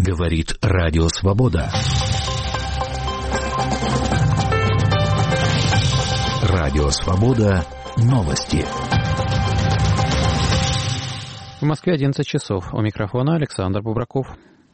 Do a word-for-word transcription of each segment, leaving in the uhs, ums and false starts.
Говорит Радио Свобода. Радио Свобода. Новости. В Москве одиннадцать часов. У микрофона Александр Бубраков.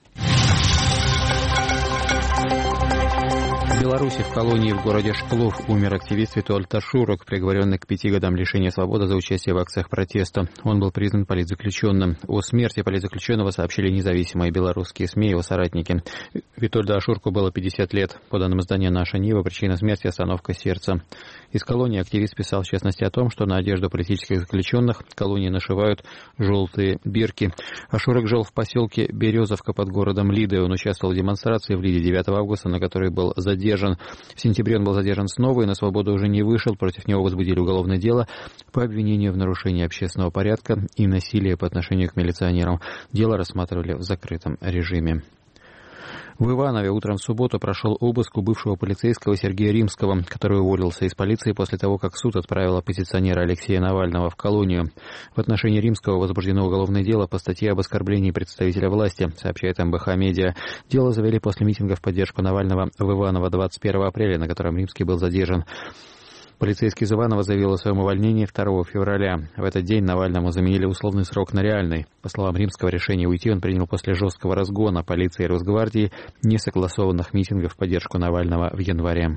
В Беларуси в колонии в городе Шклов умер активист Витольд Ташурок, приговоренный к пяти годам лишения свободы за участие в акциях протеста. Он был признан политзаключенным. О смерти политзаключенного сообщили независимые белорусские СМИ и его соратники. Витольду Ташурку было пятьдесят лет. По данным издания «Наша Нива», причина смерти – остановка сердца. Из колонии активист писал в частности о том, что на одежду политических заключенных колонии нашивают желтые бирки. Ташурок жил в поселке Березовка под городом Лиды. Он участвовал в демонстрации в Лиде девятого августа, на которой был задержан. В сентябре он был задержан снова и на свободу уже не вышел. Против него возбудили уголовное дело по обвинению в нарушении общественного порядка и насилии по отношению к милиционерам. Дело рассматривали в закрытом режиме. В Иванове утром в субботу прошел обыск у бывшего полицейского Сергея Римского, который уволился из полиции после того, как суд отправил оппозиционера Алексея Навального в колонию. В отношении Римского возбуждено уголовное дело по статье об оскорблении представителя власти, сообщает эм бэ ха Медиа. Дело завели после митинга в поддержку Навального в Иваново двадцать первого апреля, на котором Римский был задержан. Полицейский из Иванова заявил о своем увольнении второго февраля. В этот день Навальному заменили условный срок на реальный. По словам Римского, решение уйти он принял после жесткого разгона полиции и Росгвардии несогласованных митингов в поддержку Навального в январе.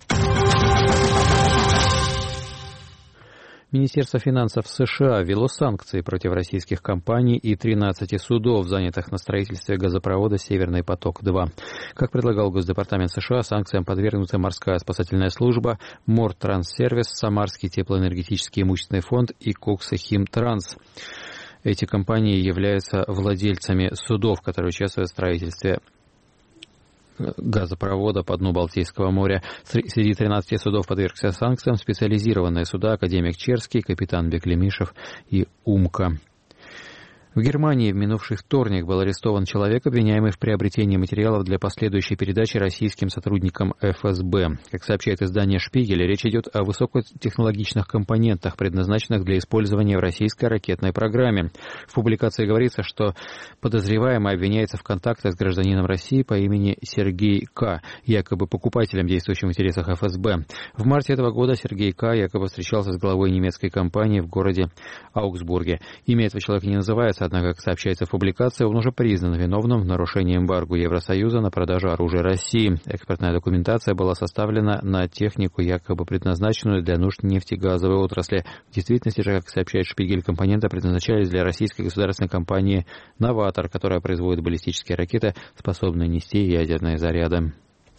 Министерство финансов США ввело санкции против российских компаний и тринадцати судов, занятых на строительстве газопровода «Северный поток-два». Как предлагал Госдепартамент США, санкциям подвергнуты морская спасательная служба, Мортрансервис, Самарский теплоэнергетический имущественный фонд и Коксахимтранс. Эти компании являются владельцами судов, которые участвуют в строительстве газопровода по дну Балтийского моря. Среди тринадцати судов, подвергся санкциям, специализированные суда «Академик Черский», «Капитан Беклемишев» и «Умка». В Германии в минувший вторник был арестован человек, обвиняемый в приобретении материалов для последующей передачи российским сотрудникам эф эс бэ. Как сообщает издание «Шпигель», речь идет о высокотехнологичных компонентах, предназначенных для использования в российской ракетной программе. В публикации говорится, что подозреваемый обвиняется в контактах с гражданином России по имени Сергей К., якобы покупателем, действующим в интересах эф эс бэ. В марте этого года Сергей К. якобы встречался с главой немецкой компании в городе Аугсбурге. Имя этого человека не называется, однако, как сообщается в публикации, он уже признан виновным в нарушении эмбарго Евросоюза на продажу оружия России. Экспортная документация была составлена на технику, якобы предназначенную для нужд нефтегазовой отрасли. В действительности же, как сообщает Шпигель, компоненты предназначались для российской государственной компании «Новатор», которая производит баллистические ракеты, способные нести ядерные заряды.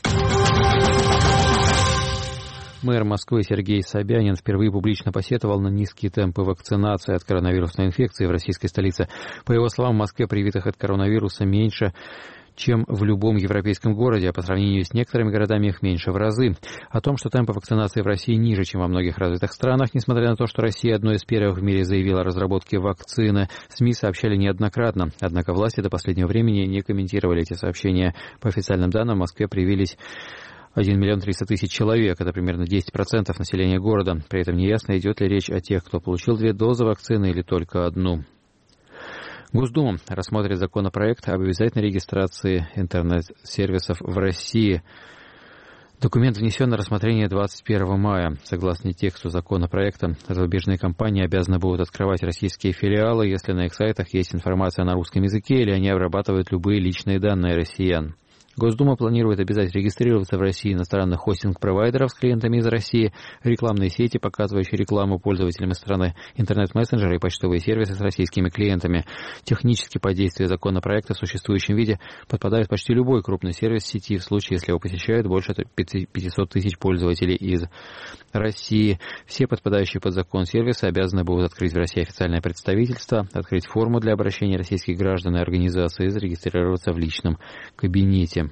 Мэр Москвы Сергей Собянин впервые публично посетовал на низкие темпы вакцинации от коронавирусной инфекции в российской столице. По его словам, в Москве привитых от коронавируса меньше, чем в любом европейском городе, а по сравнению с некоторыми городами их меньше в разы. О том, что темпы вакцинации в России ниже, чем во многих развитых странах, несмотря на то, что Россия одной из первых в мире заявила о разработке вакцины, СМИ сообщали неоднократно. Однако власти до последнего времени не комментировали эти сообщения. По официальным данным, в Москве привились один миллион триста тысяч человек, это примерно десять процентов населения города. При этом неясно, идет ли речь о тех, кто получил две дозы вакцины или только одну. Госдума рассмотрит законопроект об обязательной регистрации интернет-сервисов в России. Документ внесен на рассмотрение двадцать первого мая. Согласно тексту законопроекта, зарубежные компании обязаны будут открывать российские филиалы, если на их сайтах есть информация на русском языке или они обрабатывают любые личные данные россиян. Госдума планирует обязать регистрироваться в России иностранных хостинг-провайдеров с клиентами из России, рекламные сети, показывающие рекламу пользователям из страны, интернет-мессенджеры и почтовые сервисы с российскими клиентами. Технически под действие законопроекта в существующем виде подпадает почти любой крупный сервис сети в случае, если его посещают больше пятьсот тысяч пользователей из России. Все подпадающие под закон сервисы обязаны будут открыть в России официальное представительство, открыть форму для обращения российских граждан и организаций и зарегистрироваться в личном кабинете.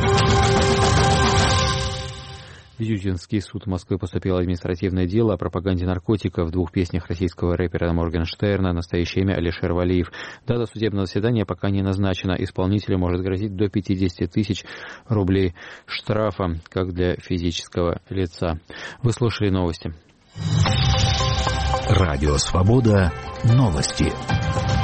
В Юдинский суд Москвы поступило административное дело о пропаганде наркотиков в двух песнях российского рэпера Моргенштерна. Настоящее имя Алишер Валиев. Дата судебного заседания пока не назначена. Исполнителю может грозить до пятьдесят тысяч рублей штрафа, как для физического лица. Вы слушали новости. Радио Свобода. Новости.